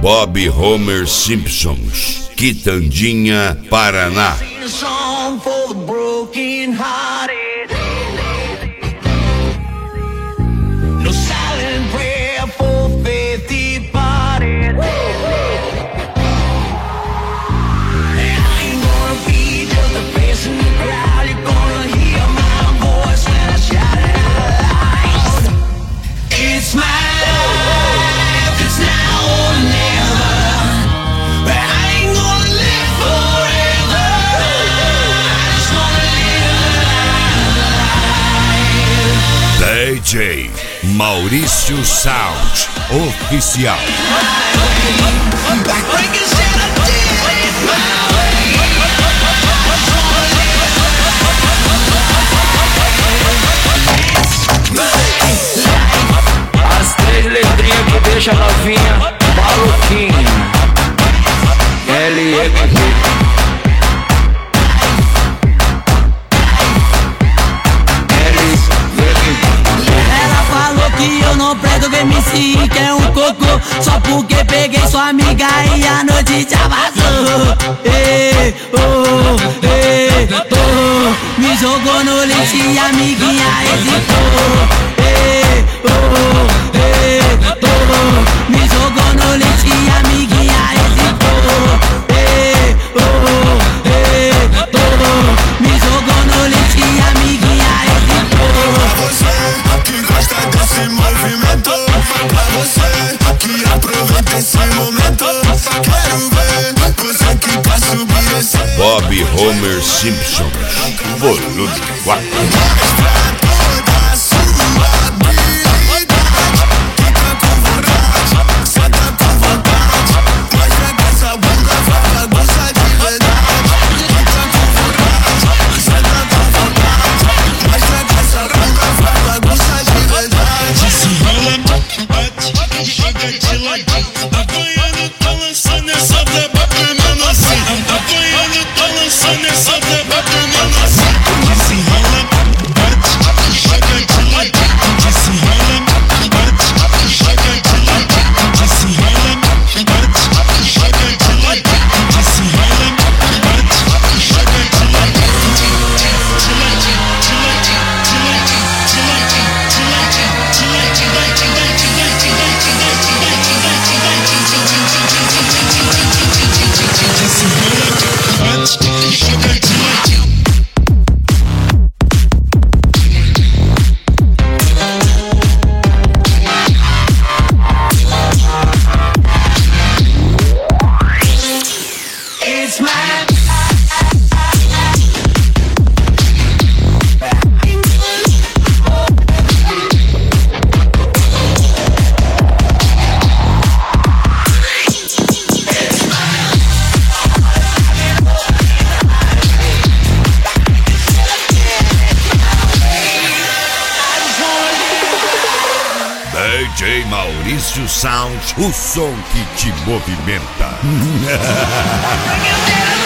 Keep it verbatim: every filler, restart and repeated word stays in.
Bob Homer Simpsons, Quitandinha, Paraná. D J Maurício Sound Oficial. As três letrinhas que deixa a novinha maluquinha. L E G G. Que eu não presto que M C que é um cocô. Só porque peguei sua amiga e a noite já vazou. Ei, oh, ei, oh. Me jogou no lixo e a amiguinha hesitou. Ei, oh, ei, oh. Me jogou no lixo e a amiguinha hesitou. Ei, oh, ei, oh. Me jogou no lixo e a amiguinha hesitou. Que gosta desse movimento, pra você que aproveita esse momento. Quero ver você que quer subir esse. Bob Homer Simpsons, volume quatro. Apanhando, tá lançando essa braba pro menorzinho. Apanhando, tá lançando essa braba pro menorzinho. Desenrola, bate, joga de ladinho. Desenrola, bate, joga de ladinho. Desenrola, bate, joga de ladinho. Desenrola, bate, joga de ladinho. De ladinho, de ladinho, de ladinho, de ladinho, de ladinho, de ladinho, de ladinho, de ladinho, D J Maurício Sound, o som que te movimenta.